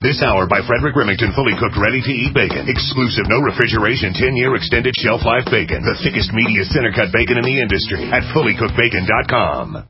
This hour by Frederick Remington, fully cooked, ready-to-eat bacon. Exclusive, no refrigeration, 10-year extended shelf life bacon. The thickest, meatiest center-cut bacon in the industry at fullycookedbacon.com.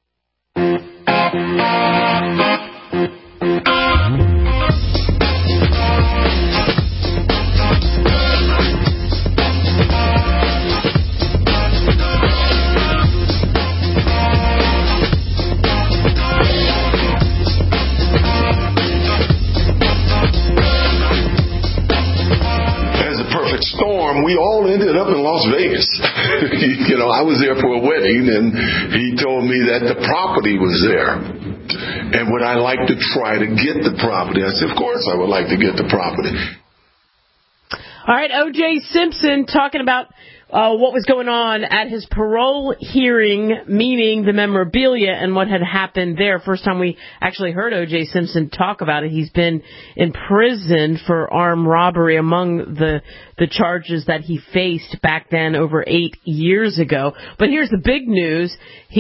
Storm, we all ended up in Las Vegas. I was there for a wedding, and he told me that the property was there. And would I like to try to get the property? I said, of course I would like to get the property. All right, O.J. Simpson talking about what was going on at his parole hearing, meaning the memorabilia and what had happened there. First time we actually heard O.J. Simpson talk about it. He's been in prison for armed robbery among the charges that he faced back then over 8 years ago. But here's the big news.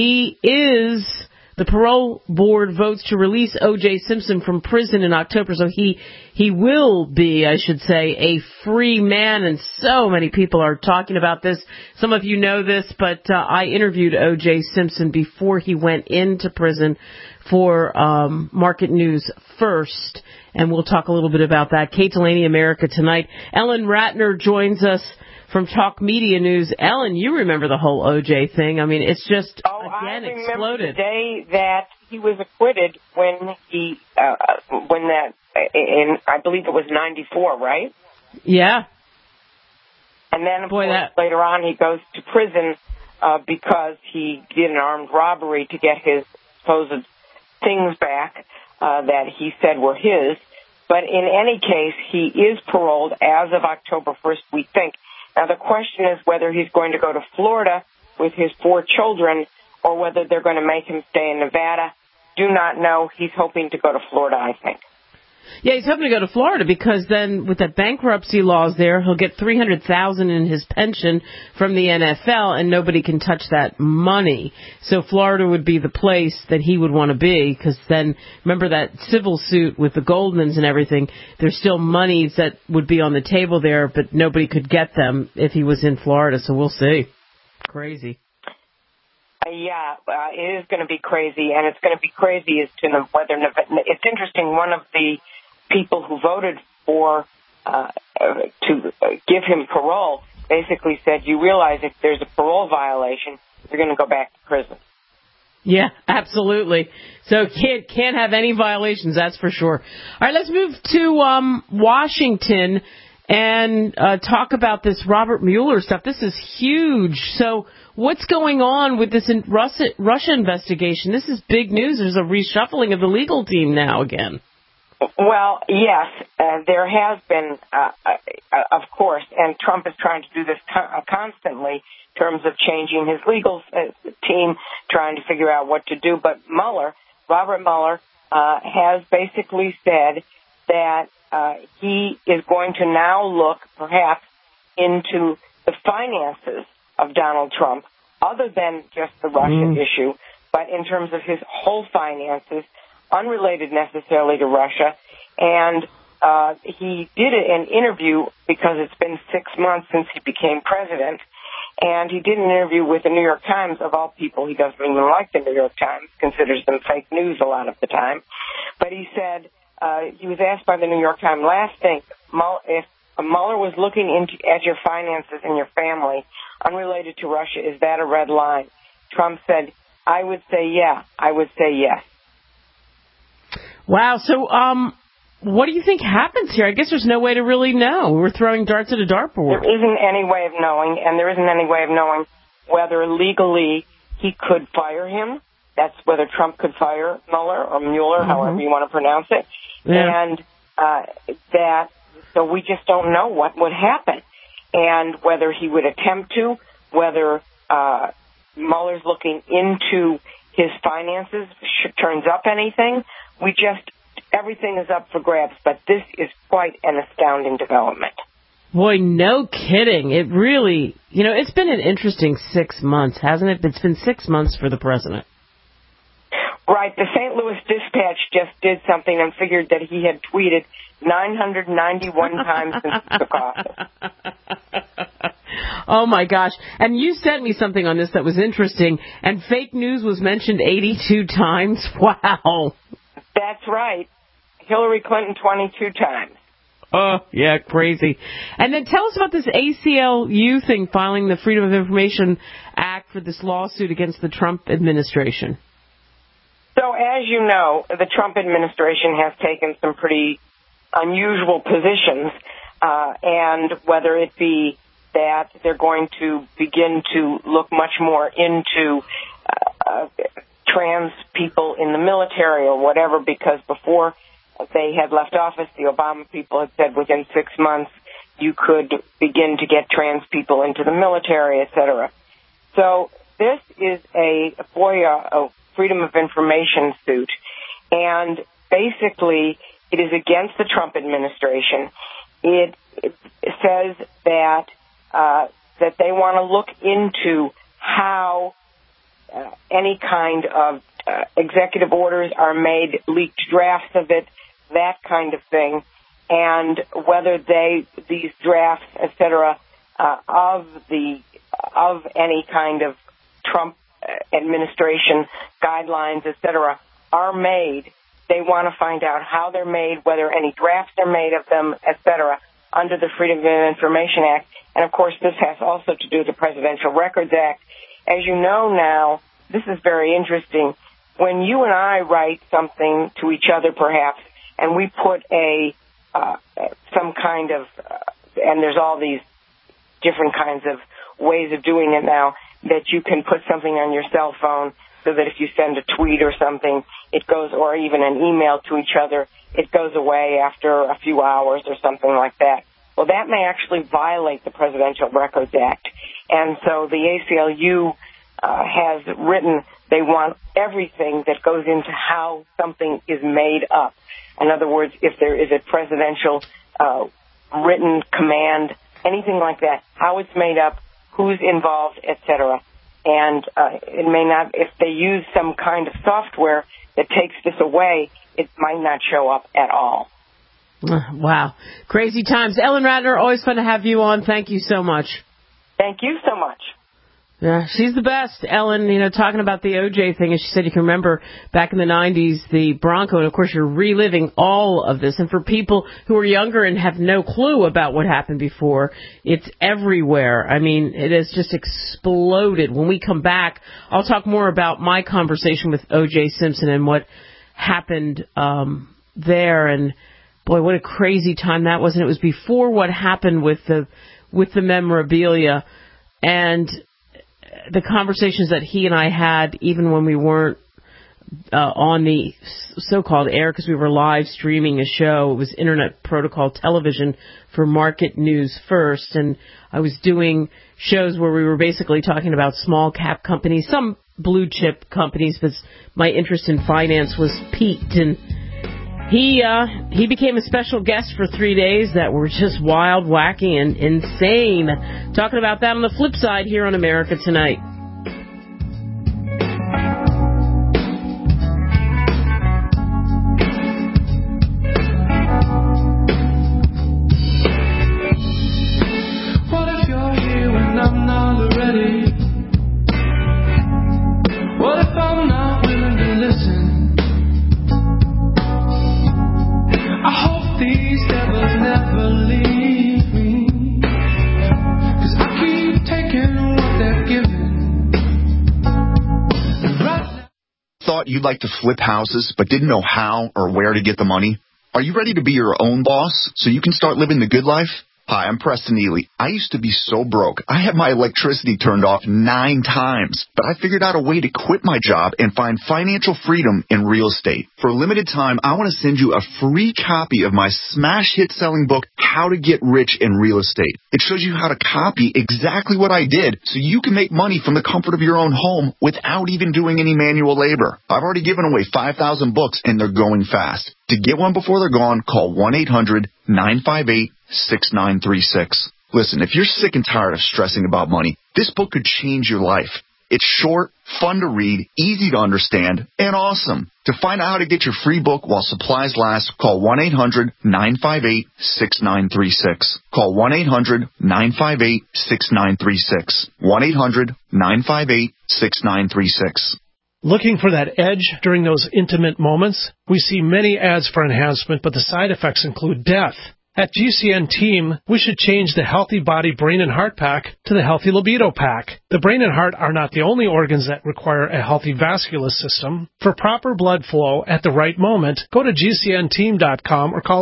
The parole board votes to release O.J. Simpson from prison in October, so he will be, I should say, a free man, and so many people are talking about this. Some of you know this, but I interviewed O.J. Simpson before he went into prison for Market News First, and we'll talk a little bit about that. Kate Delaney, America Tonight. Ellen Ratner joins us from Talk Media News. Ellen, you remember the whole O.J. thing. I mean, it's just, again, exploded. I remember the day that he was acquitted when I believe it was 94, right? Yeah. And then, of course, later on he goes to prison because he did an armed robbery to get his supposed things back that he said were his. But in any case, he is paroled as of October 1st, we think. Now, the question is whether he's going to go to Florida with his 4 children or whether they're going to make him stay in Nevada. Do not know. He's hoping to go to Florida, I think. Yeah, he's hoping to go to Florida because then with the bankruptcy laws there, he'll get $300,000 in his pension from the NFL, and nobody can touch that money. So Florida would be the place that he would want to be because then, remember that civil suit with the Goldmans and everything, there's still monies that would be on the table there, but nobody could get them if he was in Florida. So we'll see. Crazy. Yeah, it is going to be crazy, and it's going to be crazy as to whether it's interesting. One of the people who voted for to give him parole basically said, "You realize if there's a parole violation, you're going to go back to prison." Yeah, absolutely. So can't have any violations, that's for sure. All right, let's move to Washington and talk about this Robert Mueller stuff. This is huge. So what's going on with this Russia investigation? This is big news. There's a reshuffling of the legal team now again. Well, yes, there has been, of course, and Trump is trying to do this constantly in terms of changing his legal team, trying to figure out what to do. But Robert Mueller, has basically said that he is going to now look, perhaps, into the finances of Donald Trump, other than just the Russia issue, but in terms of his whole finances, unrelated necessarily to Russia. And he did an interview because it's been 6 months since he became president, and he did an interview with the New York Times, of all people. He doesn't even like the New York Times, considers them fake news a lot of the time. But he said, he was asked by the New York Times last thing, if Mueller was looking at your finances and your family unrelated to Russia, is that a red line? Trump said, I would say yeah. I would say yes. Wow. So what do you think happens here? I guess there's no way to really know. We're throwing darts at a dartboard. There isn't any way of knowing, and there isn't any way of knowing whether legally he could fire him. That's whether Trump could fire Mueller or Mueller, however you want to pronounce it. Yeah. And so we just don't know what would happen, and whether he would attempt to, whether Mueller's looking into his finances turns up anything. Everything is up for grabs, but this is quite an astounding development. Boy, no kidding. It really, it's been an interesting 6 months, hasn't it? It's been 6 months for the president. Right. The St. Louis Dispatch just did something and figured that he had tweeted 991 times since he took office. Oh, my gosh. And you sent me something on this that was interesting, and fake news was mentioned 82 times. Wow. That's right. Hillary Clinton 22 times. Oh, yeah, crazy. And then tell us about this ACLU thing, filing the Freedom of Information Act for this lawsuit against the Trump administration. So, as you know, the Trump administration has taken some pretty unusual positions, and whether it be that they're going to begin to look much more into trans people in the military or whatever, because before they had left office, the Obama people had said within 6 months you could begin to get trans people into the military, et cetera. So this is a FOIA, a Freedom of Information suit, and basically it is against the Trump administration. It says that that they want to look into how any kind of executive orders are made, leaked drafts of it, that kind of thing, and whether these drafts, et cetera, of any kind of Trump administration guidelines, et cetera, are made. They want to find out how they're made, whether any drafts are made of them, et cetera, under the Freedom of Information Act. And, of course, this has also to do with the Presidential Records Act. As you know now, this is very interesting. When you and I write something to each other, perhaps, and we put some kind of, and there's all these different kinds of ways of doing it now, that you can put something on your cell phone so that if you send a tweet or something, it goes, or even an email to each other, it goes away after a few hours or something like that. Well, that may actually violate the Presidential Records Act. And so the ACLU has written they want everything that goes into how something is made up. In other words, if there is a presidential written command, anything like that, how it's made up, who's involved, etc. And it may not, if they use some kind of software that takes this away, it might not show up at all. Wow. Crazy times. Ellen Ratner, always fun to have you on. Thank you so much. Thank you so much. Yeah, she's the best. Ellen, talking about the OJ thing, as she said, you can remember back in the 90s, the Bronco, and of course you're reliving all of this. And for people who are younger and have no clue about what happened before, it's everywhere. I mean, it has just exploded. When we come back, I'll talk more about my conversation with OJ Simpson and what happened there. And boy, what a crazy time that was. And it was before what happened with the memorabilia and the conversations that he and I had, even when we weren't on the so-called air, because we were live streaming a show. It was Internet Protocol Television for Market News First, and I was doing shows where we were basically talking about small cap companies, some blue chip companies, but my interest in finance was piqued, and he became a special guest for 3 days that were just wild, wacky, and insane. Talking about that on the flip side here on America Tonight. What if you're here when I'm not already? What if I'm not willing to listen? I hope these devils never leave me, 'cause I keep taking what they're giving. Right. Thought you'd like to flip houses but didn't know how or where to get the money? Are you ready to be your own boss so you can start living the good life? Hi, I'm Preston Ely. I used to be so broke. I had my electricity turned off 9 times, but I figured out a way to quit my job and find financial freedom in real estate. For a limited time, I want to send you a free copy of my smash hit selling book, How to Get Rich in Real Estate. It shows you how to copy exactly what I did so you can make money from the comfort of your own home without even doing any manual labor. I've already given away 5,000 books and they're going fast. To get one before they're gone, call 1-800-958-6936. Listen, if you're sick and tired of stressing about money, this book could change your life. It's short, fun to read, easy to understand, and awesome. To find out how to get your free book while supplies last, call 1-800-958-6936. Call 1-800-958-6936. 1-800-958-6936. Looking for that edge during those intimate moments? We see many ads for enhancement, but the side effects include death. At GCN Team, we should change the Healthy Body, Brain, and Heart Pack to the Healthy Libido Pack. The brain and heart are not the only organs that require a healthy vascular system. For proper blood flow at the right moment, go to GCNteam.com or call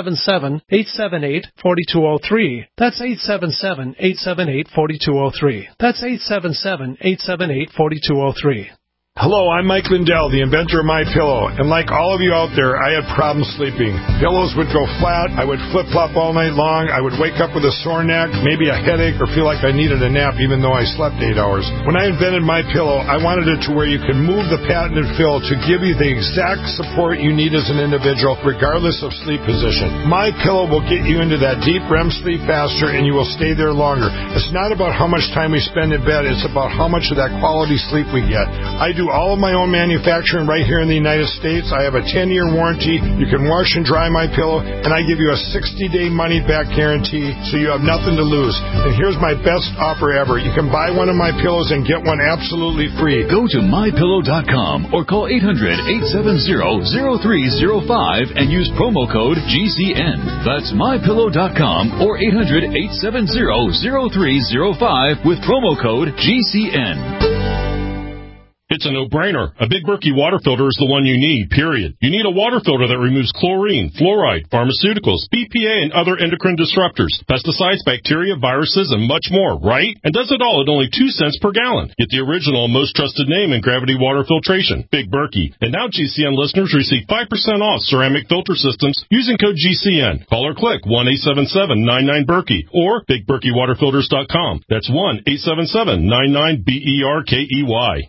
877-878-4203. That's 877-878-4203. That's 877-878-4203. Hello, I'm Mike Lindell, the inventor of MyPillow, and like all of you out there, I had problems sleeping. Pillows would go flat, I would flip-flop all night long, I would wake up with a sore neck, maybe a headache, or feel like I needed a nap even though I slept 8 hours. When I invented MyPillow, I wanted it to where you can move the patented fill to give you the exact support you need as an individual, regardless of sleep position. MyPillow will get you into that deep REM sleep faster, and you will stay there longer. It's not about how much time we spend in bed, it's about how much of that quality sleep we get. I do all of my own manufacturing right here in the United States. I have a 10-year warranty. You can wash and dry my pillow, and I give you a 60-day money-back guarantee, so you have nothing to lose. And here's my best offer ever. You can buy one of my pillows and get one absolutely free. Go to MyPillow.com or call 800-870-0305 and use promo code GCN. That's MyPillow.com or 800-870-0305 with promo code GCN. It's a no-brainer. A Big Berkey water filter is the one you need, period. You need a water filter that removes chlorine, fluoride, pharmaceuticals, BPA, and other endocrine disruptors, pesticides, bacteria, viruses, and much more, right? And does it all at only 2 cents per gallon. Get the original, most trusted name in gravity water filtration, Big Berkey. And now GCN listeners receive 5% off ceramic filter systems using code GCN. Call or click 1-877-99-BERKEY or BigBerkeyWaterFilters.com. That's 1-877-99-BERKEY.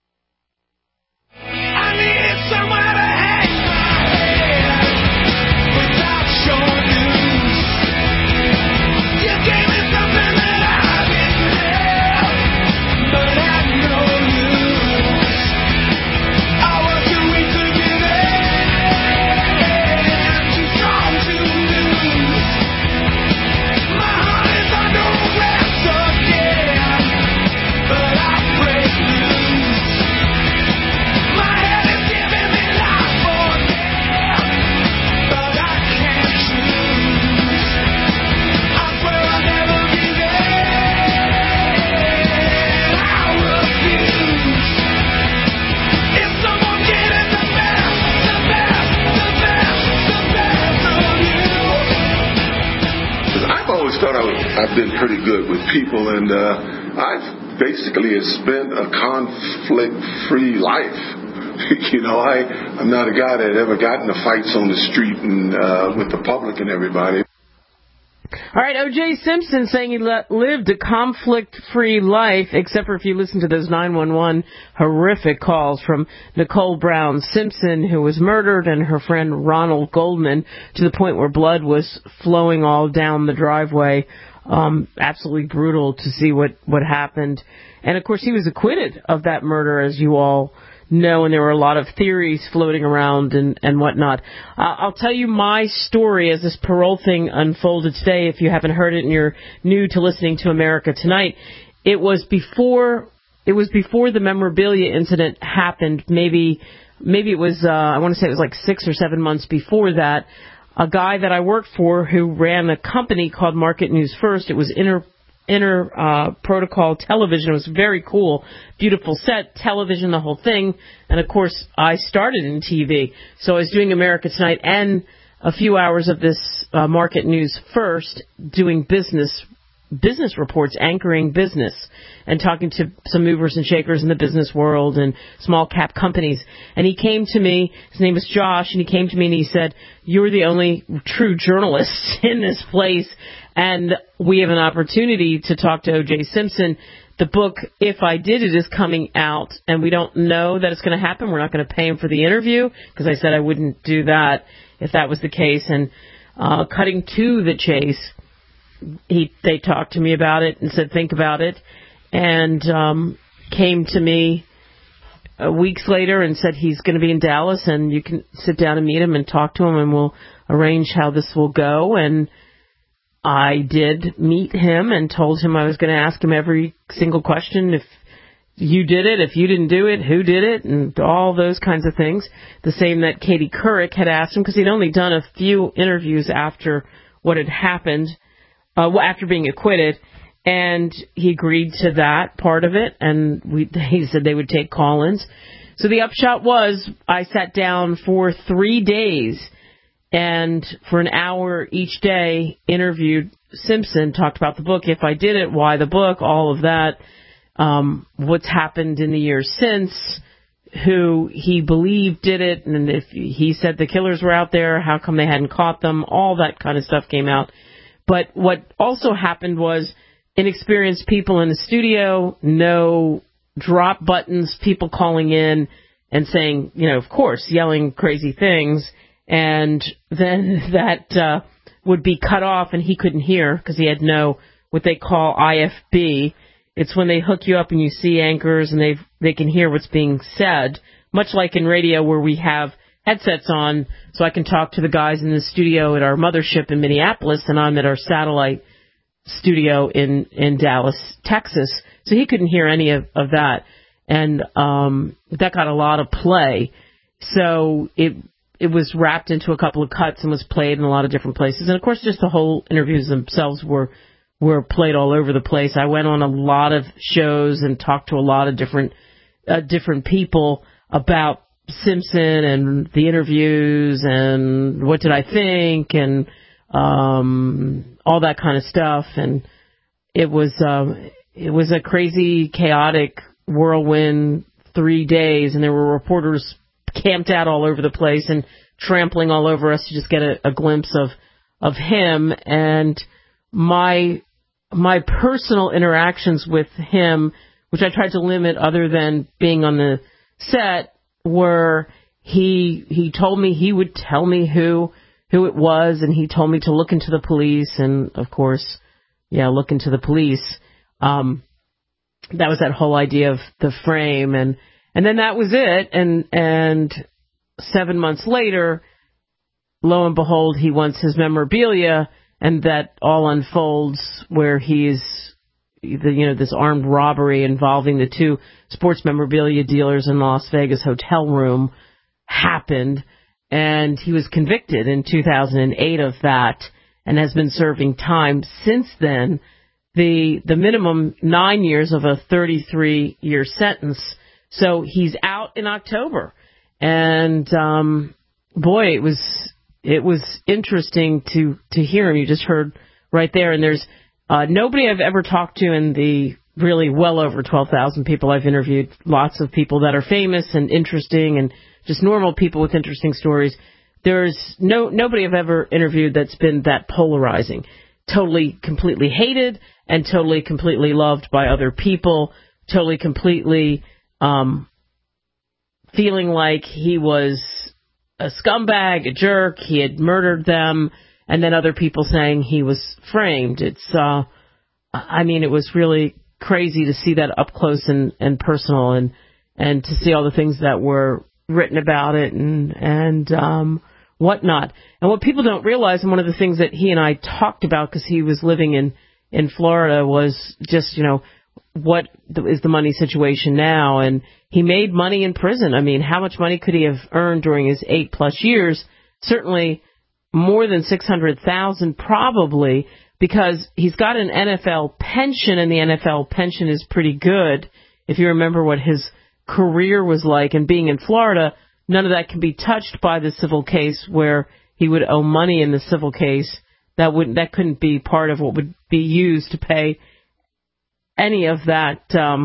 I've been pretty good with people, and I've basically spent a conflict-free life. I'm not a guy that ever got into fights on the street and with the public and everybody. All right, O.J. Simpson saying he lived a conflict-free life, except for if you listen to those 911 horrific calls from Nicole Brown Simpson, who was murdered, and her friend Ronald Goldman, to the point where blood was flowing all down the driveway. Absolutely brutal to see what happened. And, of course, he was acquitted of that murder, as you all know, and there were a lot of theories floating around and whatnot. I'll tell you my story as this parole thing unfolded today. If you haven't heard it and you're new to listening to America Tonight, it was before the memorabilia incident happened. Maybe it was I want to say it was like 6 or 7 months before that. A guy that I worked for who ran a company called Market News First. It was Inter Protocol Television. It was very cool, beautiful set, television, the whole thing. And, of course, I started in TV. So I was doing America Tonight and a few hours of this Market News First, doing business reports, anchoring business, and talking to some movers and shakers in the business world and small cap companies. And he came to me, his name is Josh, and he came to me and he said, "You're the only true journalist in this place, and we have an opportunity to talk to O.J. Simpson. The book, If I Did It, is coming out, and we don't know that it's going to happen. We're not going to pay him for the interview," because I said I wouldn't do that if that was the case. And cutting to the chase, they talked to me about it and said, think about it. And came to me weeks later and said he's going to be in Dallas and you can sit down and meet him and talk to him and we'll arrange how this will go. And I did meet him and told him I was going to ask him every single question. If you did it, if you didn't do it, who did it, and all those kinds of things. The same that Katie Couric had asked him, because he'd only done a few interviews after what had happened, after being acquitted. And he agreed to that part of it, and he said they would take call-ins. So the upshot was I sat down for 3 days and for an hour each day interviewed Simpson, talked about the book, if I did it, why the book, all of that, what's happened in the years since, who he believed did it, and if he said the killers were out there, how come they hadn't caught them, all that kind of stuff came out. But what also happened was inexperienced people in the studio, no drop buttons, people calling in and saying, of course, yelling crazy things, and then that would be cut off and he couldn't hear because he had no, what they call IFB. It's when they hook you up and you see anchors and they can hear what's being said, much like in radio where we have headsets on so I can talk to the guys in the studio at our mothership in Minneapolis and I'm at our satellite studio in Dallas, Texas. So he couldn't hear any of that. And that got a lot of play. So it was wrapped into a couple of cuts and was played in a lot of different places. And, of course, just the whole interviews themselves were played all over the place. I went on a lot of shows and talked to a lot of different people about Simpson and the interviews and what did I think and all that kind of stuff. And it was a crazy, chaotic whirlwind 3 days, and there were reporters camped out all over the place and trampling all over us to just get a glimpse of him. And my personal interactions with him, which I tried to limit other than being on the set, were he told me he would tell me who it was, and he told me to look into the police, and of course, look into the police. That was that whole idea of the frame, and then that was it. And 7 months later, lo and behold, he wants his memorabilia, and that all unfolds where he's this armed robbery involving the two sports memorabilia dealers in Las Vegas hotel room happened, and he was convicted in 2008 of that and has been serving time since then. The minimum 9 years of a 33-year sentence. So he's out in October. And, boy, it was interesting to hear him. You just heard right there. And there's nobody I've ever talked to in the really well over 12,000 people I've interviewed, lots of people that are famous and interesting and just normal people with interesting stories. There's nobody I've ever interviewed that's been that polarizing. Totally, completely hated and totally, completely loved by other people. Totally, completely feeling like he was a scumbag, a jerk, he had murdered them, and then other people saying he was framed. It was really crazy to see that up close and personal, and to see all the things that were written about it and whatnot. And what people don't realize, and one of the things that he and I talked about, because he was living in Florida, was just, what is the money situation now? And he made money in prison. I mean, how much money could he have earned during his 8+ years? Certainly more than $600,000 probably, because he's got an NFL pension, and the NFL pension is pretty good. If you remember what his career was like, and being in Florida, none of that can be touched by the civil case where he would owe money in the civil case. That couldn't be part of what would be used to pay any of that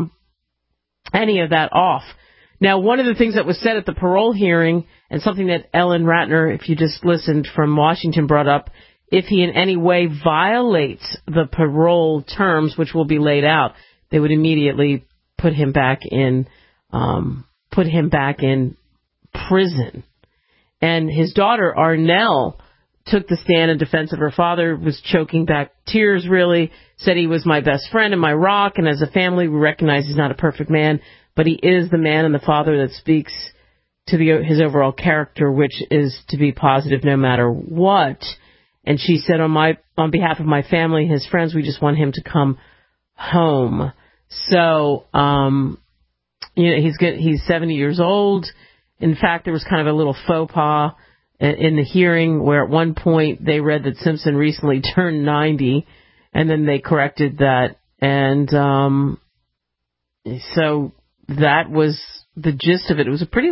off. Now, one of the things that was said at the parole hearing, and something that Ellen Ratner, if you just listened from Washington, brought up, if he in any way violates the parole terms, which will be laid out, they would immediately put him back in prison. And his daughter, Arnell, took the stand in defense of her father, was choking back tears, really, said he was my best friend and my rock, and as a family, we recognize he's not a perfect man, but he is the man and the father that speaks to his overall character, which is to be positive no matter what. And she said, on behalf of my family, his friends, we just want him to come home. So, he's 70 years old. In fact, there was kind of a little faux pas in the hearing where at one point they read that Simpson recently turned 90, and then they corrected that. And so that was the gist of it. It was actually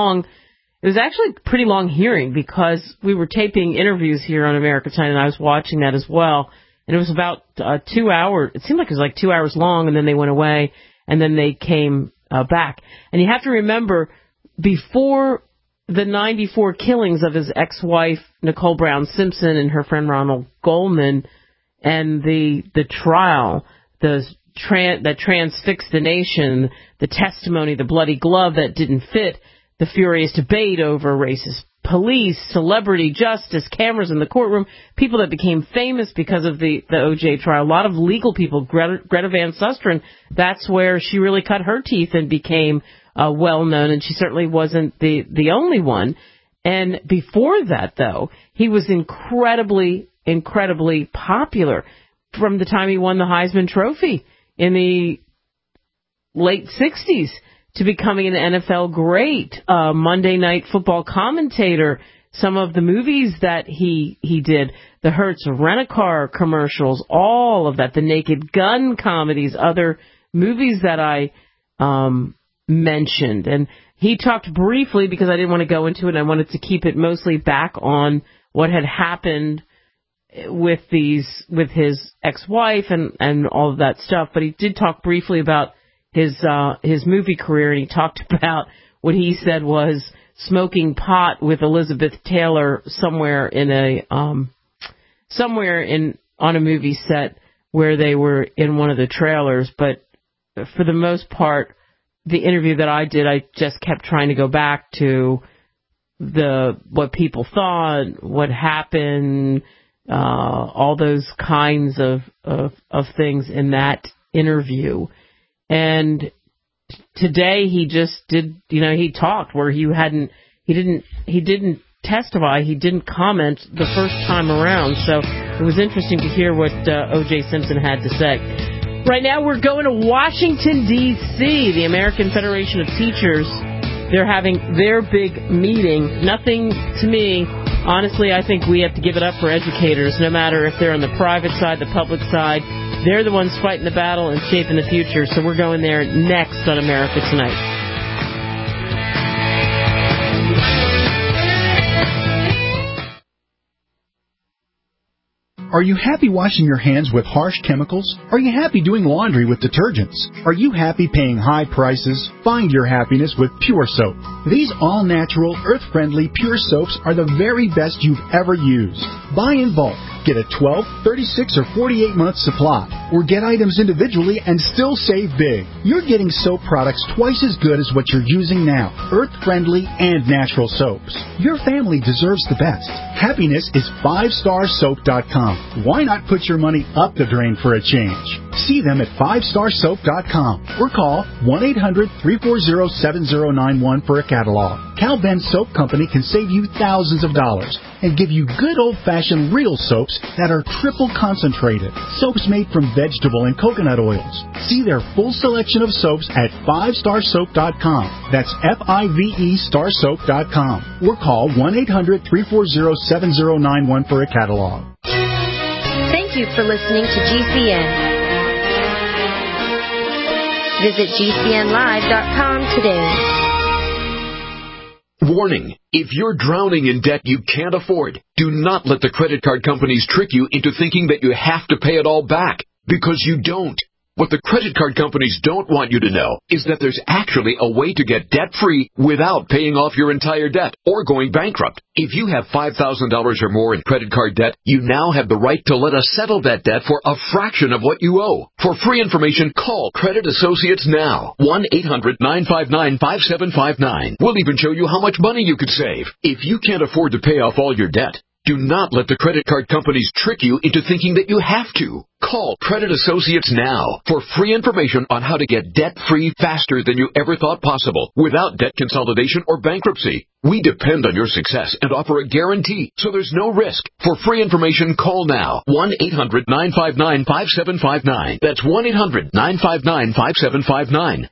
a pretty long hearing because we were taping interviews here on America Tonight, and I was watching that as well. And it was about 2 hours. It seemed like it was like 2 hours long, and then they went away, and then they came back. And you have to remember, before the 94 killings of his ex-wife, Nicole Brown Simpson, and her friend Ronald Goldman, and the trial, that transfixed the nation, the testimony, the bloody glove that didn't fit, the furious debate over racist police, celebrity justice, cameras in the courtroom, people that became famous because of the O.J. trial, a lot of legal people, Greta Van Susteren, that's where she really cut her teeth and became well-known, and she certainly wasn't the only one. And before that, though, he was incredibly, incredibly popular from the time he won the Heisman Trophy in the late 60s to becoming an NFL great, Monday Night Football commentator, some of the movies that he did, the Hertz Rent-A-Car commercials, all of that, the Naked Gun comedies, other movies that I mentioned. And he talked briefly, because I didn't want to go into it, I wanted to keep it mostly back on what had happened with his ex-wife and all of that stuff, but he did talk briefly about his movie career, and he talked about what he said was smoking pot with Elizabeth Taylor somewhere on a movie set where they were in one of the trailers. But for the most part, the interview that I did, I just kept trying to go back to what people thought, what happened, all those kinds of things in that interview. And today he just did, he talked where he didn't testify, he didn't comment the first time around. So it was interesting to hear what O.J. Simpson had to say. Right now we're going to Washington, D.C., the American Federation of Teachers. They're having their big meeting. Nothing to me, honestly, I think we have to give it up for educators, no matter if they're on the private side, the public side. They're the ones fighting the battle and shaping the future, so we're going there next on America Tonight. Are you happy washing your hands with harsh chemicals? Are you happy doing laundry with detergents? Are you happy paying high prices? Find your happiness with Pure Soap. These all-natural, earth-friendly Pure Soaps are the very best you've ever used. Buy in bulk. Get a 12, 36, or 48-month supply. Or get items individually and still save big. You're getting soap products twice as good as what you're using now. Earth-friendly and natural soaps. Your family deserves the best. Happiness is 5starsoap.com. Why not put your money up the drain for a change? See them at 5starsoap.com or call 1-800-340-7091 for a catalog. Cal Ben Soap Company can save you thousands of dollars and give you good old-fashioned real soaps that are triple concentrated. Soaps made from vegetable and coconut oils. See their full selection of soaps at 5starsoap.com. That's F-I-V-E starsoap.com. Or call 1-800-340-7091 for a catalog. Thank you for listening to GCN. Visit GCNlive.com today. Warning, if you're drowning in debt you can't afford, do not let the credit card companies trick you into thinking that you have to pay it all back, because you don't. What the credit card companies don't want you to know is that there's actually a way to get debt-free without paying off your entire debt or going bankrupt. If you have $5,000 or more in credit card debt, you now have the right to let us settle that debt for a fraction of what you owe. For free information, call Credit Associates now. 1-800-959-5759. We'll even show you how much money you could save. If you can't afford to pay off all your debt, Do not let the credit card companies trick you into thinking that you have to. Call Credit Associates now for free information on how to get debt-free faster than you ever thought possible without debt consolidation or bankruptcy. We depend on your success and offer a guarantee, so there's no risk. For free information, call now. 1-800-959-5759. That's 1-800-959-5759.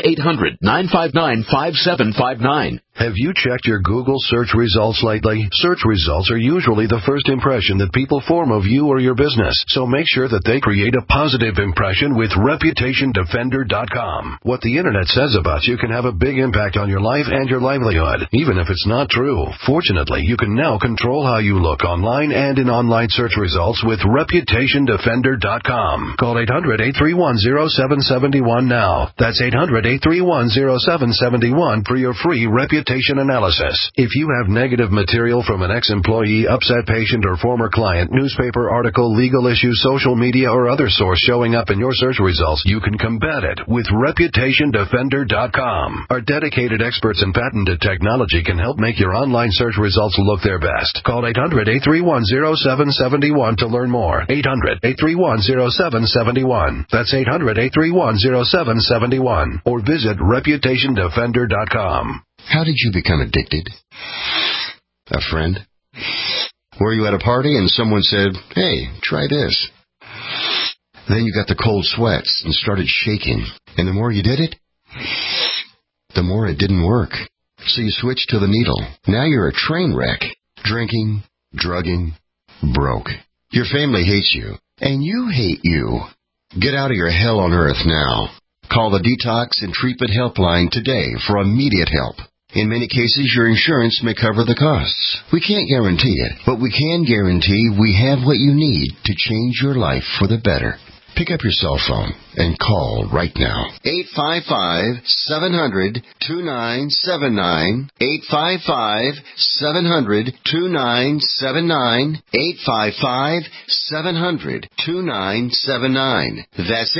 1-800-959-5759. Have you checked your Google search results lately? Search results are usually the first impression that people form of you or your business, so make sure that they create a positive impression with ReputationDefender.com. What the Internet says about you can have a big impact on your life and your livelihood, even if it's not true. Fortunately, you can now control how you look online and in online search results with ReputationDefender.com. Call 800-831-0771 now. That's 800-831-0771 for your free reputation analysis. If you have negative material from an ex-employee, upset patient, or former client, newspaper article, legal issue, social media, or other source showing up in your search results, you can combat it with ReputationDefender.com. Our dedicated experts in patented technology can help make your online search results look their best. Call 800-831-0771 to learn more. 800-831-0771. That's 800-831-0771. Or visit ReputationDefender.com. How did you become addicted? A friend? Were you at a party and someone said, "Hey, try this"? Then you got the cold sweats and started shaking. And the more you did it, the more it didn't work. So you switched to the needle. Now you're a train wreck. Drinking, drugging, broke. Your family hates you, and you hate you. Get out of your hell on earth now. Call the Detox and Treatment Helpline today for immediate help. In many cases, your insurance may cover the costs. We can't guarantee it, but we can guarantee we have what you need to change your life for the better. Pick up your cell phone and call right now. 855-700-2979. 855-700-2979. 855-700-2979. That's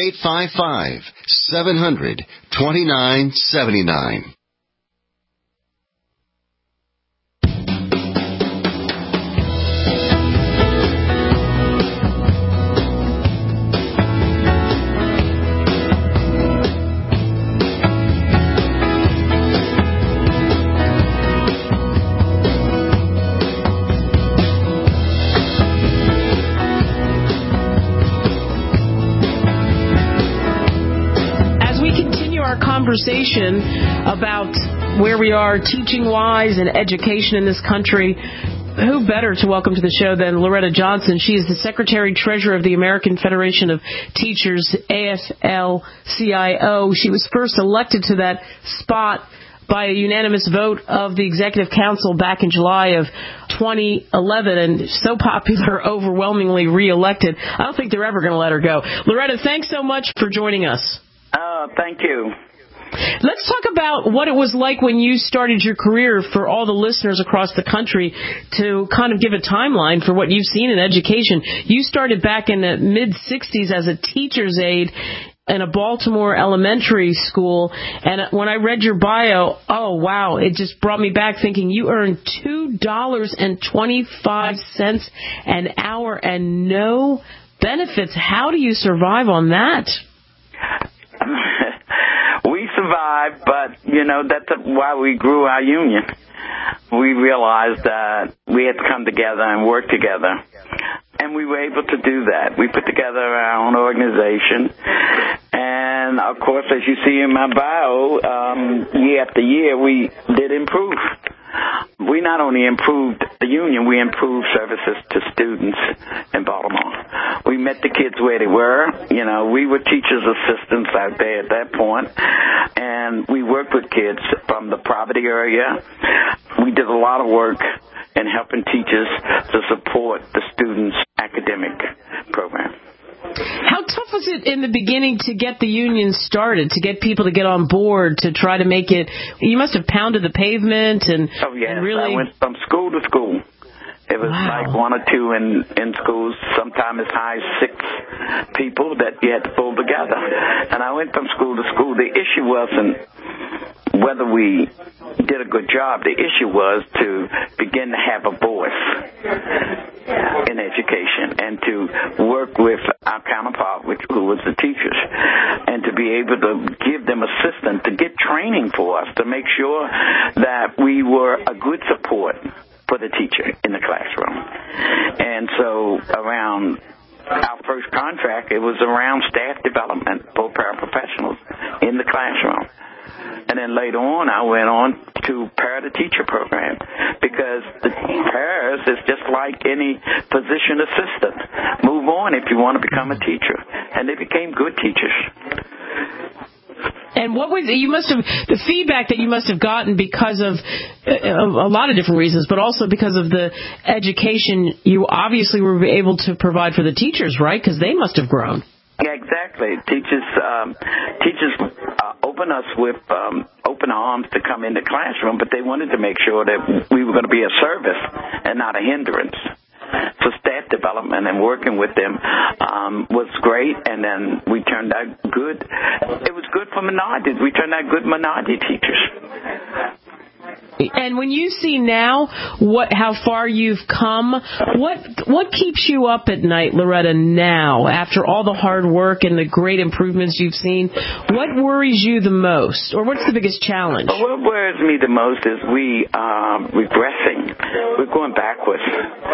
855-700-2979. Conversation about where we are teaching-wise and education in this country, who better to welcome to the show than Loretta Johnson? She is the Secretary-Treasurer of the American Federation of Teachers, AFL-CIO. She was first elected to that spot by a unanimous vote of the Executive Council back in July of 2011, and so popular, overwhelmingly reelected. I don't think they're ever going to let her go. Loretta, thanks so much for joining us. Thank you. Let's talk about what it was like when you started your career for all the listeners across the country, to kind of give a timeline for what you've seen in education. You started back in the mid-'60s as a teacher's aide in a Baltimore elementary school, and when I read your bio, oh wow, it just brought me back thinking you earned $2.25 an hour and no benefits. How do you survive on that? We survived, but, that's why we grew our union. We realized that we had to come together and work together, and we were able to do that. We put together our own organization, and, of course, as you see in my bio, year after year, we did improve. We not only improved the union, we improved services to students in Baltimore. We met the kids where they were. We were teachers' assistants out there at that point, and we worked with kids from the poverty area. We did a lot of work in helping teachers to support the students' academic program. How tough was it in the beginning to get the union started, to get people to get on board, to try to make it? You must have pounded the pavement and, and really... I went from school to school. It was like one or two in schools, sometimes as high as 6 people that you had to pull together. And I went from school to school. The issue wasn't whether we did a good job. The issue was to begin to have a voice in education and to work with our counterpart, who was the teachers, and to be able to give them assistance, to get training for us, to make sure that we were a good support for the teacher in the classroom. And so around our first contract, it was around staff development for paraprofessionals in the classroom. And then later on, I went on to para-teacher program, because the paras is just like any physician assistant. Move on if you want to become a teacher. And they became good teachers. And what was the feedback that you must have gotten because of a lot of different reasons, but also because of the education you obviously were able to provide for the teachers, right? Because they must have grown. Yeah, exactly. Teachers open us with open arms to come in the classroom, but they wanted to make sure that we were going to be a service and not a hindrance. So staff development and working with them was great, and then we turned out good. It was good for minorities. We turned out good minority teachers. And when you see now how far you've come, what keeps you up at night, Loretta, now, after all the hard work and the great improvements you've seen? What worries you the most, or what's the biggest challenge? What worries me the most is we are regressing. We're going backwards.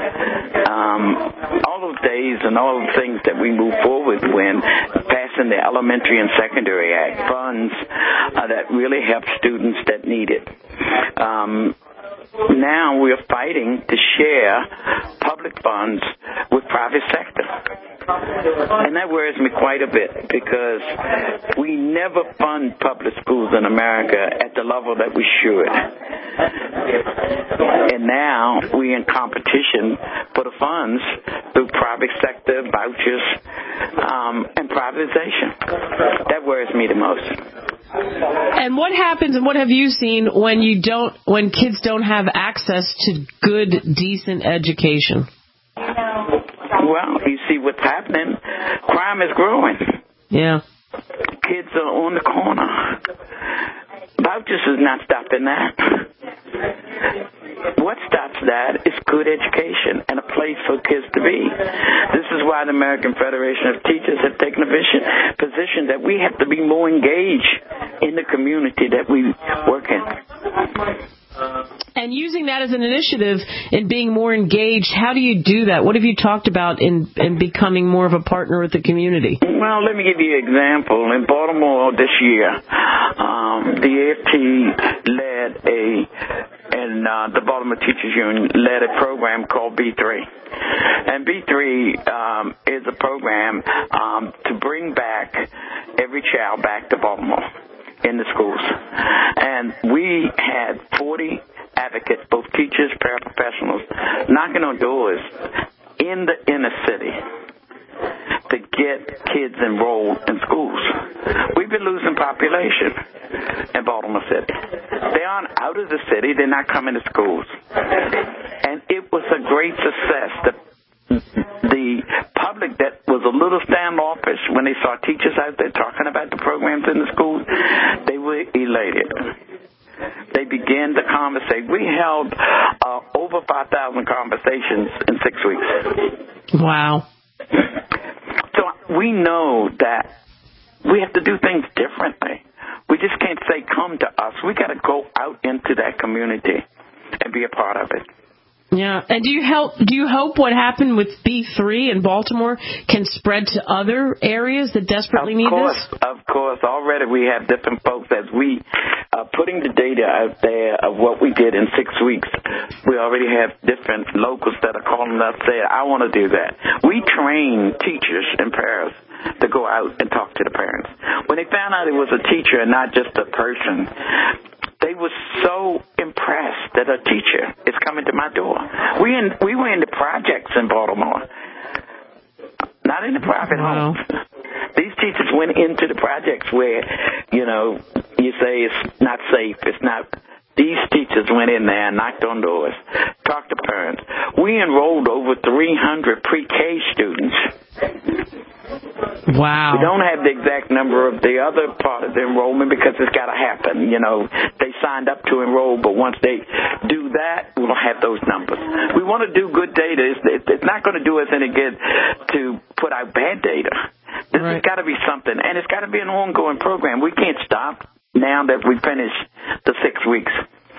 All those days and all the things that we move forward when passing the Elementary and Secondary Act, funds that really help students that need it. Now we're fighting to share public funds with private sector. And that worries me quite a bit, because we never fund public schools in America at the level that we should. And now we're in competition for the funds through private sector, vouchers, and privatization. That worries me the most. And what happens, and what have you seen when kids don't have access to good, decent education? Well, you see what's happening. Crime is growing. Yeah. Kids are on the corner. Vouchers is not stopping that. What stops that is good education and a place for kids to be. This is why the American Federation of Teachers have taken a position that we have to be more engaged in the community that we work in. And using that as an initiative in being more engaged, how do you do that? What have you talked about in becoming more of a partner with the community? Well, let me give you an example. In Baltimore this year, the AFT led the Baltimore Teachers Union led a program called B3. And B3 is a program to bring back every child back to Baltimore in the schools. And we had 40 advocates, both teachers, paraprofessionals, knocking on doors in the inner city to get kids enrolled in schools. We've been losing population in Baltimore City. They aren't out of the city. They're not coming to schools. And it was a great success. The public that was a little standoffish when they saw teachers out there talking about the programs in the schools, they were elated. They began to conversate. We held over 5,000 conversations in 6 weeks. Wow. So we know that we have to do things differently. We just can't say, come to us. We got to go out into that community and be a part of it. Yeah, and do you hope what happened with B3 in Baltimore can spread to other areas that desperately need this? Of course. Already we have different folks as we are putting the data out there of what we did in 6 weeks. We already have different locals that are calling us saying, I want to do that. We train teachers and parents to go out and talk to the parents. When they found out it was a teacher and not just a person, they were so impressed that a teacher is coming to my door. We were in the projects in Baltimore, not in the private homes. These teachers went into the projects where, you say it's not safe, it's not. These teachers went in there and knocked on doors, talked to parents. We enrolled over 300 pre-K students. Wow. We don't have the exact number of the other part of the enrollment because it's got to happen. They signed up to enroll, but once they do that, we'll have those numbers. We want to do good data. It's not going to do us any good to put out bad data. This has got to be something, and it's got to be an ongoing program. We can't stop now that we finish the 6 weeks.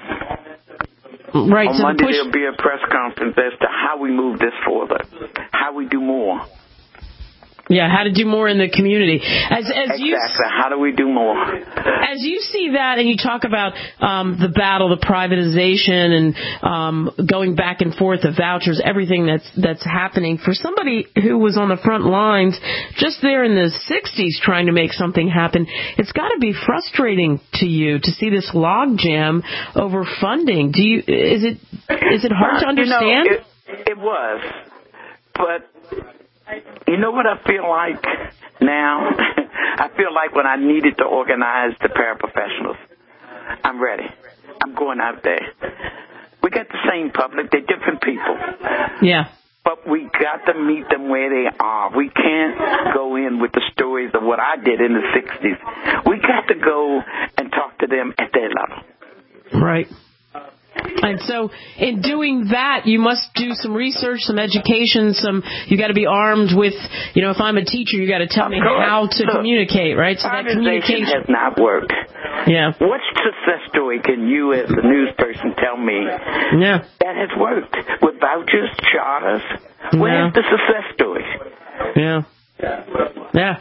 Right. On so Monday, there'll be a press conference as to how we move this forward, how we do more. Yeah, how to do more in the community. Exactly. How do we do more? As you see that, and you talk about the battle, the privatization, and going back and forth of vouchers, everything that's happening, for somebody who was on the front lines just there in the 60s trying to make something happen, it's got to be frustrating to you to see this logjam over funding. Is it hard to understand? It was, but. You know what I feel like now? I feel like when I needed to organize the paraprofessionals. I'm ready. I'm going out there. We got the same public. They're different people. Yeah. But we got to meet them where they are. We can't go in with the stories of what I did in the 60s. We got to go and talk to them at their level. Right. And so in doing that, you must do some research, some education, you got to be armed with, if I'm a teacher, you got to tell me how to communicate, right? So that communication has not worked. Yeah. What success story can you as a news person tell me that has worked? With vouchers, charters? Where's the success story? Yeah. Yeah,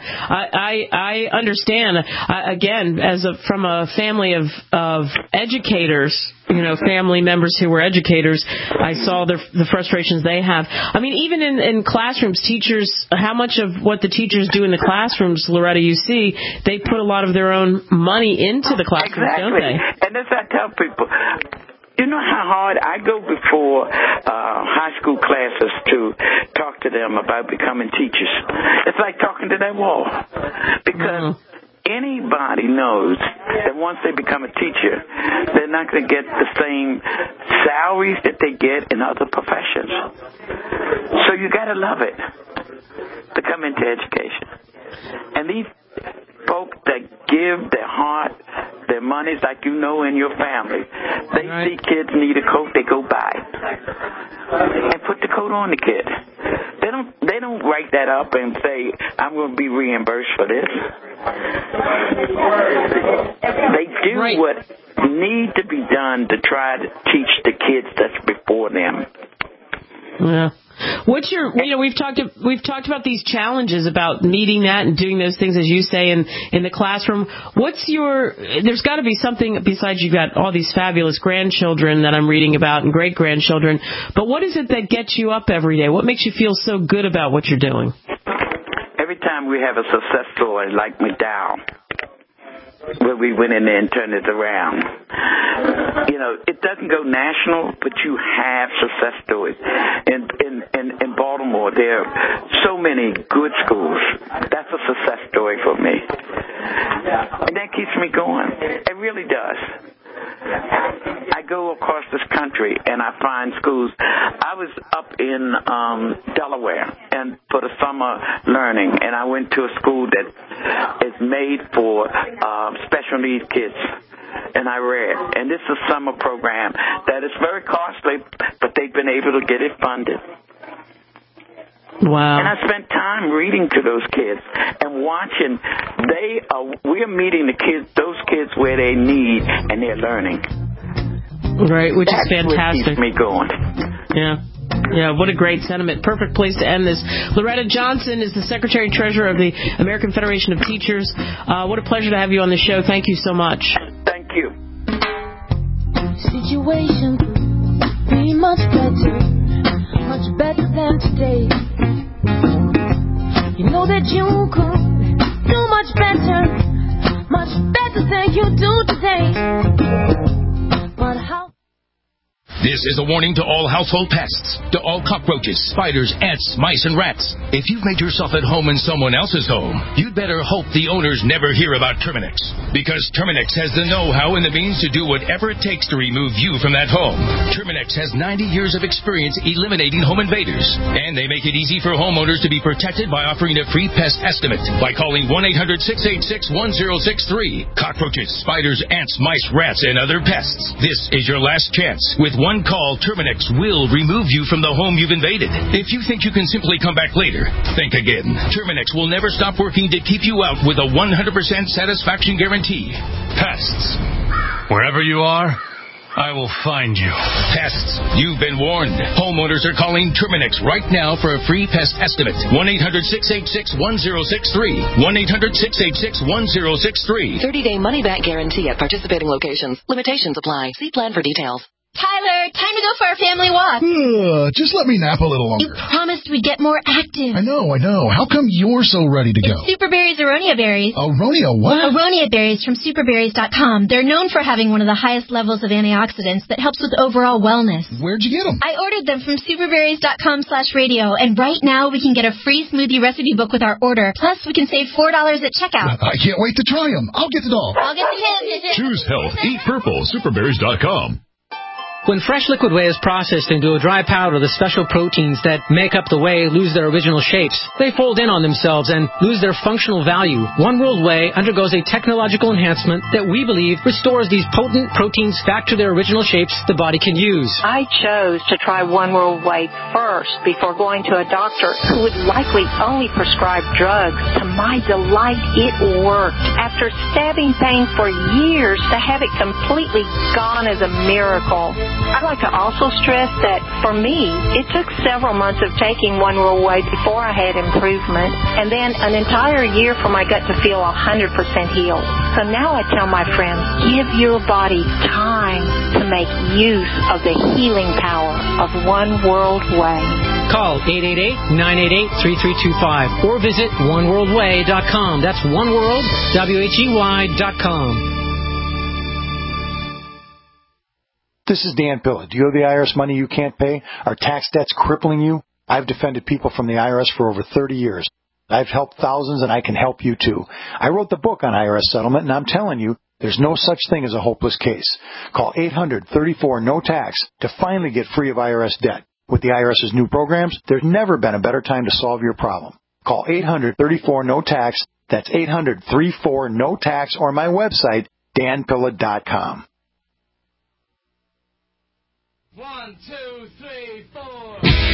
I understand. Again, from a family of educators, family members who were educators, I saw the frustrations they have. I mean, even in classrooms, teachers, how much of what the teachers do in the classrooms, Loretta, you see, they put a lot of their own money into the classrooms, don't they? And as I tell people, you know how hard I go before high school classes to talk to them about becoming teachers. It's like talking to that wall. Because anybody knows that once they become a teacher, they're not going to get the same salaries that they get in other professions. So you got to love it to come into education. And these folk that give their heart, their money, like in your family, they see kids need a coat, they go buy it and put the coat on the kid. They don't write that up and say, I'm going to be reimbursed for this. They do what need to be done to try to teach the kids that's before them. Yeah. What's your, we've talked about these challenges about meeting that and doing those things, as you say, in the classroom. There's got to be something besides you've got all these fabulous grandchildren that I'm reading about and great-grandchildren, but what is it that gets you up every day? What makes you feel so good about what you're doing? Every time we have a success story like McDowell, where we went in there and turned it around. It doesn't go national, but you have success stories. In Baltimore, there are so many good schools. That's a success story for me. And that keeps me going. It really does. I go across this country and I find schools. I was up in Delaware and for the summer learning, and I went to a school that is made for special needs kids. And I read, and this is a summer program that is very costly, but they've been able to get it funded. Wow. And I spent time reading to those kids and watching. We're meeting those kids where they need, and they're learning. Right, which is fantastic. That's what keeps me going. Yeah. Yeah, what a great sentiment. Perfect place to end this. Loretta Johnson is the Secretary-Treasurer of the American Federation of Teachers. What a pleasure to have you on the show. Thank you so much. Thank you. Situation could be much better than today. You know that you could do much better than you do today. But how? This is a warning to all household pests, to all cockroaches, spiders, ants, mice, and rats. If you've made yourself at home in someone else's home, you'd better hope the owners never hear about Terminix. Because Terminix has the know-how and the means to do whatever it takes to remove you from that home. Terminix has 90 years of experience eliminating home invaders. And they make it easy for homeowners to be protected by offering a free pest estimate by calling 1-800-686-1063. Cockroaches, spiders, ants, mice, rats, and other pests. This is your last chance. With one call, Terminix will remove you from the home you've invaded. If you think you can simply come back later, think again. Terminix will never stop working to keep you out with a 100% satisfaction guarantee. Pests. Wherever you are, I will find you. Pests, you've been warned. Homeowners are calling Terminix right now for a free pest estimate. 1-800-686-1063. 1-800-686-1063. 30-day money-back guarantee at participating locations. Limitations apply. See plan for details. Tyler, time to go for our family walk. Just let me nap a little longer. You promised we'd get more active. I know. How come you're so ready to go? It's Superberry's Aronia berries. Aronia what? Aronia berries from superberries.com. They're known for having one of the highest levels of antioxidants that helps with overall wellness. Where'd you get them? I ordered them from superberries.com/radio, and right now we can get a free smoothie recipe book with our order. Plus, we can save $4 at checkout. I can't wait to try them. I'll get the dog. I'll get the him. Choose health. Eat purple. Superberries.com. When fresh liquid whey is processed into a dry powder, the special proteins that make up the whey lose their original shapes. They fold in on themselves and lose their functional value. One World Whey undergoes a technological enhancement that we believe restores these potent proteins back to their original shapes the body can use. I chose to try One World Whey first before going to a doctor who would likely only prescribe drugs. To my delight, it worked. After stabbing pain for years, to have it completely gone is a miracle. I'd like to also stress that for me, it took several months of taking One World Whey before I had improvement, and then an entire year for my gut to feel 100% healed. So now I tell my friends, give your body time to make use of the healing power of One World Whey. Call 888-988-3325 or visit oneworldwhey.com. That's oneworld, WHEY.com. This is Dan Pilla. Do you owe the IRS money you can't pay? Are tax debts crippling you? I've defended people from the IRS for over 30 years. I've helped thousands, and I can help you too. I wrote the book on IRS settlement, and I'm telling you, there's no such thing as a hopeless case. Call 800-34-NO-TAX to finally get free of IRS debt. With the IRS's new programs, there's never been a better time to solve your problem. Call 800-34-NO-TAX. That's 800-34-NO-TAX, or my website, danpilla.com. 1, 2, 3, 4.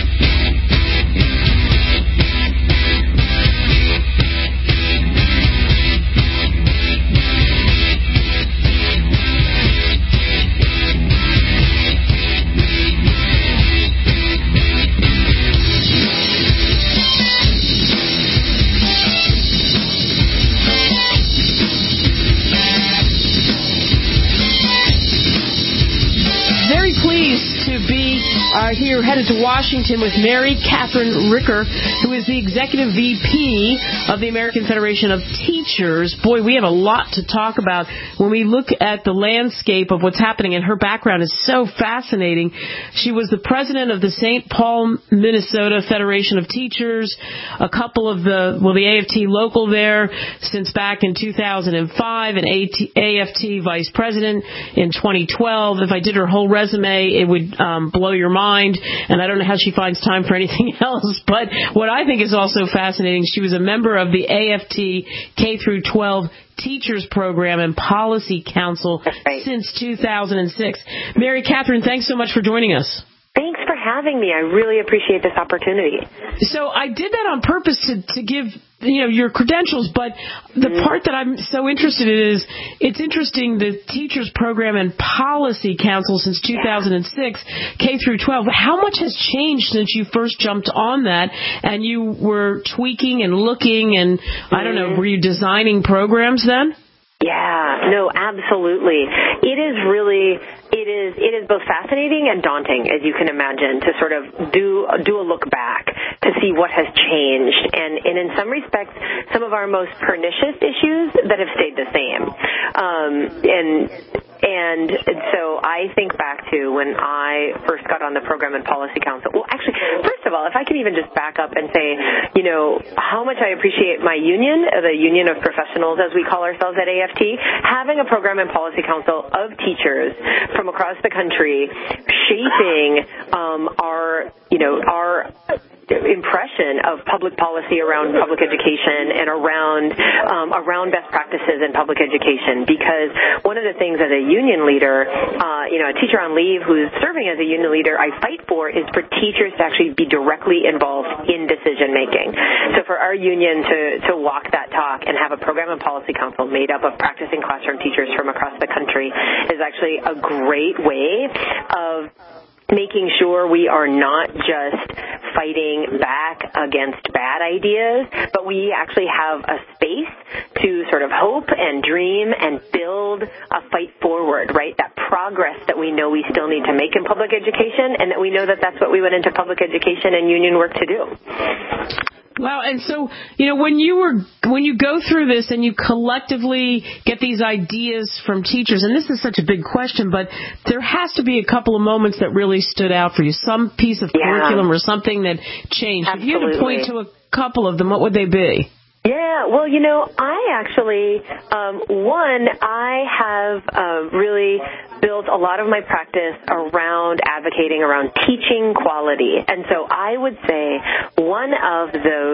Very pleased to be here headed to Washington with Mary Catherine Ricker, who is the Executive VP of the American Federation of Teachers. Boy, we have a lot to talk about when we look at the landscape of what's happening, and her background is so fascinating. She was the president of the St. Paul, Minnesota Federation of Teachers, a couple of the AFT local there since back in 2005, and AFT vice president in 2012. If I did her whole resume, it would blow your mind, and I don't know how she finds time for anything else. But what I think is also fascinating, she was a member of the AFT K-12 Teachers Program and Policy Council since 2006. Mary Catherine, thanks so much for joining us. Thanks for having me. I really appreciate this opportunity. So I did that on purpose to give, your credentials, but the part that I'm so interested in is it's interesting the Teachers Program and Policy Council since 2006, K through 12. How much has changed since you first jumped on that and you were tweaking and looking and, I don't know, were you designing programs then? Yeah, no, absolutely. It is both fascinating and daunting, as you can imagine, to sort of do a look back to see what has changed. And in some respects, some of our most pernicious issues that have stayed the same. And so I think back to when I first got on the Program and Policy Council. Well, actually, first of all, if I can even just back up and say, how much I appreciate my union, the Union of Professionals, as we call ourselves at AFT, having a Program and Policy Council of teachers from across the country shaping our impression of public policy around public education and around best practices in public education. Because one of the things as a union leader, a teacher on leave who's serving as a union leader, I fight for is for teachers to actually be directly involved in decision making. So for our union to walk that talk and have a Program and Policy Council made up of practicing classroom teachers from across the country is actually a great way of making sure we are not just fighting back against bad ideas, but we actually have a space to sort of hope and dream and build a fight forward, right? That progress that we know we still need to make in public education, and that we know that that's what we went into public education and union work to do. Wow, and so, when you go through this and you collectively get these ideas from teachers, and this is such a big question, but there has to be a couple of moments that really stood out for you, some piece of curriculum or something that changed. Absolutely. If you had to point to a couple of them, what would they be? Yeah, well, I actually, I have really built a lot of my practice around advocating around teaching quality. And so I would say one of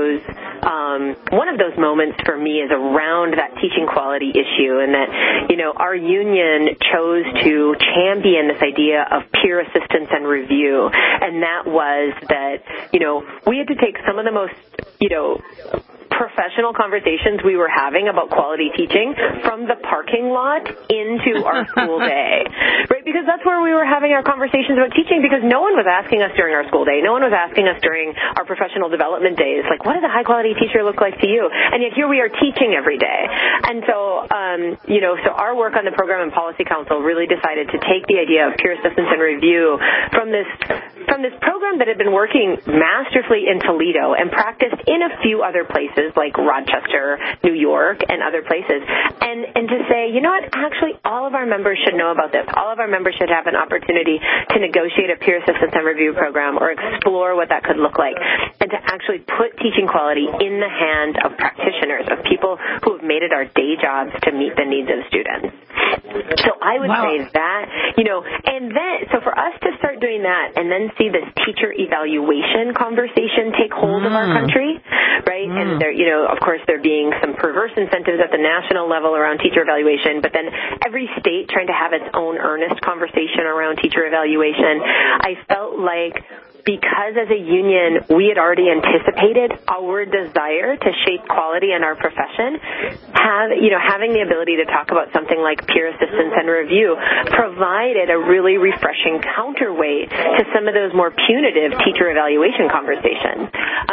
those moments for me is around that teaching quality issue, and that, our union chose to champion this idea of peer assistance and review. And that was that, we had to take some of the most, professional conversations we were having about quality teaching from the parking lot into our school day, right? Because that's where we were having our conversations about teaching, because no one was asking us during our school day. No one was asking us during our professional development days, like, what does a high-quality teacher look like to you? And yet here we are teaching every day. And so, so our work on the Program and Policy Council really decided to take the idea of peer assistance and review from this program that had been working masterfully in Toledo and practiced in a few other places like Rochester, New York, and other places, and to say, actually all of our members should know about this. All of our members should have an opportunity to negotiate a peer assistance and review program or explore what that could look like, and to actually put teaching quality in the hands of practitioners, of people who have made it our day jobs to meet the needs of students. So I would say that, and then, so for us to start doing that and then see this teacher evaluation conversation take hold of our country, right? And there, of course, there being some perverse incentives at the national level around teacher evaluation, but then every state trying to have its own earnest conversation around teacher evaluation, I felt like because as a union we had already anticipated our desire to shape quality in our profession, having the ability to talk about something like peer assistance and review provided a really refreshing counterweight to some of those more punitive teacher evaluation conversations.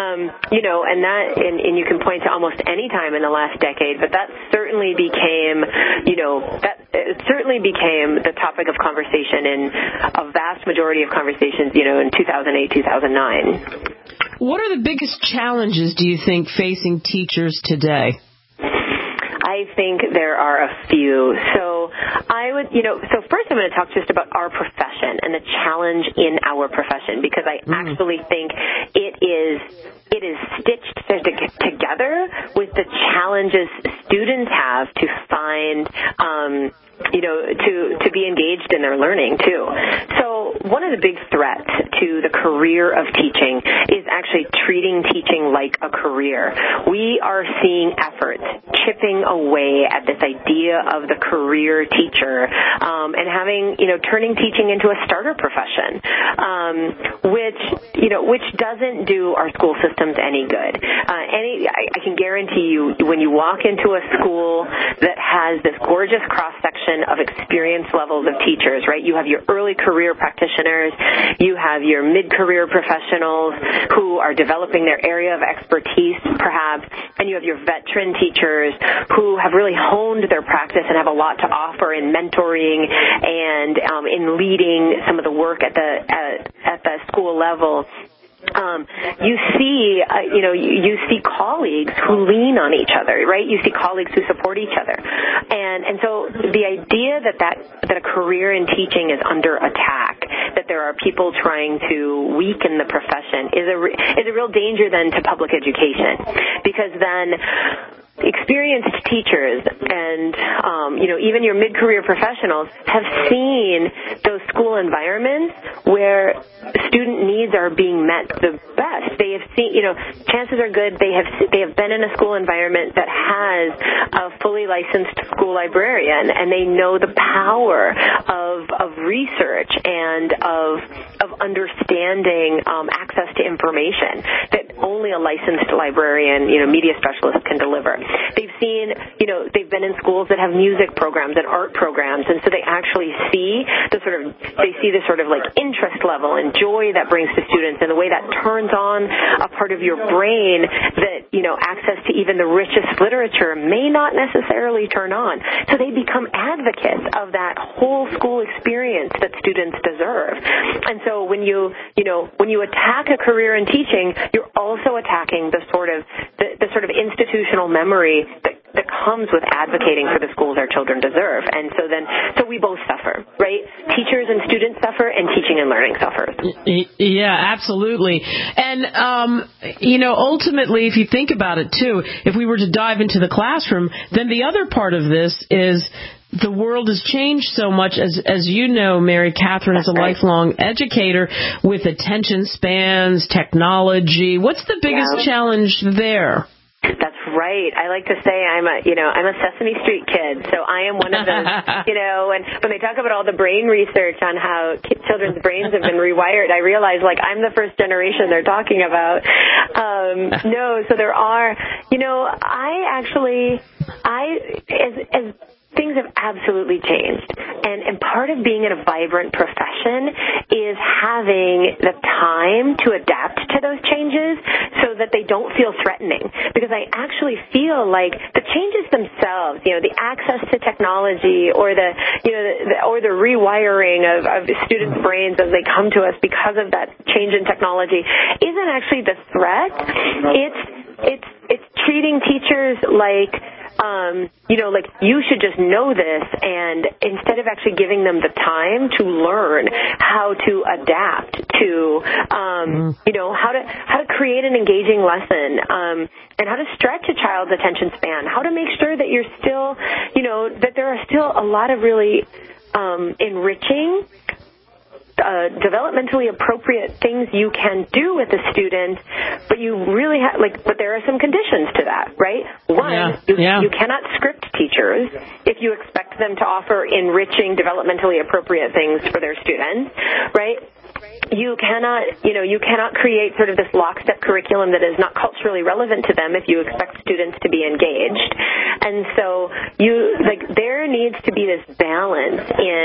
And you can point to almost any time in the last decade, but that certainly became, the topic of conversation in a vast majority of conversations, in 2008, 2009. What are the biggest challenges, do you think, facing teachers today? I think there are a few. So so first I'm going to talk just about our profession and the challenge in our profession, because I actually think it is stitched together with the challenges students have to find, to be engaged in their learning too. So one of the big threats to the career of teaching is actually treating teaching like a career. We are seeing efforts chipping away at this idea of the career teacher, and having, turning teaching into a starter profession, which doesn't do our school systems any good. I can guarantee you, when you walk into a school that has this gorgeous cross-section of experience levels of teachers, right? You have your early career practitioners, you have your mid-career professionals who are developing their area of expertise, perhaps, and you have your veteran teachers who have really honed their practice and have a lot to offer in mentoring and in leading some of the work at the school level. You see colleagues who lean on each other, right? You see colleagues who support each other. And And so the idea that a career in teaching is under attack, that there are people trying to weaken the profession, is a real danger then to public education, because then experienced teachers and even your mid-career professionals have seen those school environments where student needs are being met the best. They have seen, chances are good they have been in a school environment that has a fully licensed school librarian, and they know the power of research and of understanding access to information that only a licensed librarian, media specialist can deliver. They've seen, they've been in schools that have music programs and art programs, and so they actually see the sort of like interest level and joy that brings to students, and the way that turns on a part of your brain that, access to even the richest literature may not necessarily turn on. So they become advocates of that whole school experience that students deserve. And so when you attack a career in teaching, you're also attacking the sort of institutional memory that comes with advocating for the schools our children deserve. And so we both suffer, right? Teachers and students suffer, and teaching and learning suffers. Yeah, absolutely. And, ultimately, if you think about it, too, if we were to dive into the classroom, then the other part of this is the world has changed so much, as you know, Mary Catherine, as a lifelong educator, with attention spans, technology. What's the biggest challenge there? That's right. I like to say I'm a Sesame Street kid, so I am one of those, and when they talk about all the brain research on how children's brains have been rewired, I realize, I'm the first generation they're talking about. So there are, as things have absolutely changed. And part of being in a vibrant profession is having the time to adapt to those changes so that they don't feel threatening. Because I actually feel like the changes themselves, the access to technology or the rewiring of students' brains as they come to us because of that change in technology isn't actually the threat. It's treating teachers like you should just know this, and instead of actually giving them the time to learn how to adapt to, how to create an engaging lesson, and how to stretch a child's attention span, how to make sure that you're still, that there are still a lot of really enriching, developmentally appropriate things you can do with a student, but you really but there are some conditions to that, right? One, you cannot script teachers if you expect them to offer enriching, developmentally appropriate things for their students, right? You cannot create sort of this lockstep curriculum that is not culturally relevant to them if you expect students to be engaged. And so there needs to be this balance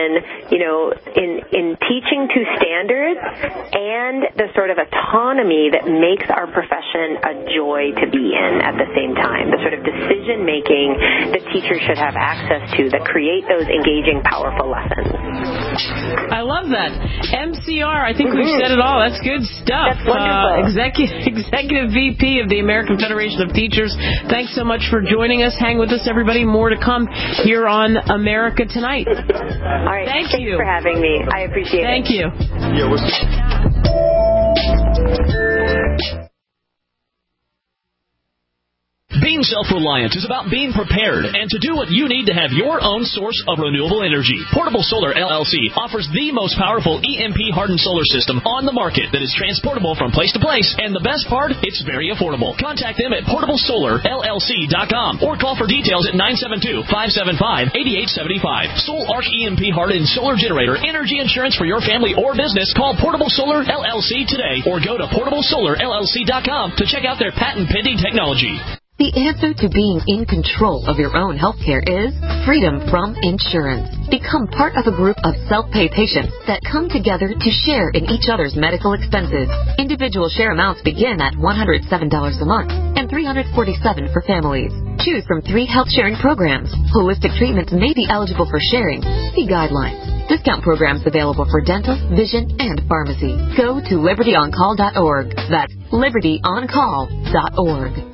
in teaching to standards and the sort of autonomy that makes our profession a joy to be in at the same time. The sort of decision making that teachers should have access to that create those engaging, powerful lessons. I love that. MCR, I think we've said it all. That's good stuff. That's wonderful. Executive VP of the American Federation of Teachers. Thanks so much for joining us. Hang with us, everybody. More to come here on America Tonight. All right. Thanks you for having me. I appreciate it. Thank you. Yeah, Being self-reliant is about being prepared and to do what you need to have your own source of renewable energy. Portable Solar LLC offers the most powerful EMP-hardened solar system on the market that is transportable from place to place, and the best part, it's very affordable. Contact them at portablesolarllc.com or call for details at 972-575-8875. Soul Arc EMP-hardened solar generator energy insurance for your family or business. Call Portable Solar LLC today or go to portablesolarllc.com to check out their patent-pending technology. The answer to being in control of your own healthcare is freedom from insurance. Become part of a group of self-pay patients that come together to share in each other's medical expenses. Individual share amounts begin at $107 a month and $347 for families. Choose from 3 health-sharing programs. Holistic treatments may be eligible for sharing. See guidelines. Discount programs available for dental, vision, and pharmacy. Go to libertyoncall.org. That's libertyoncall.org.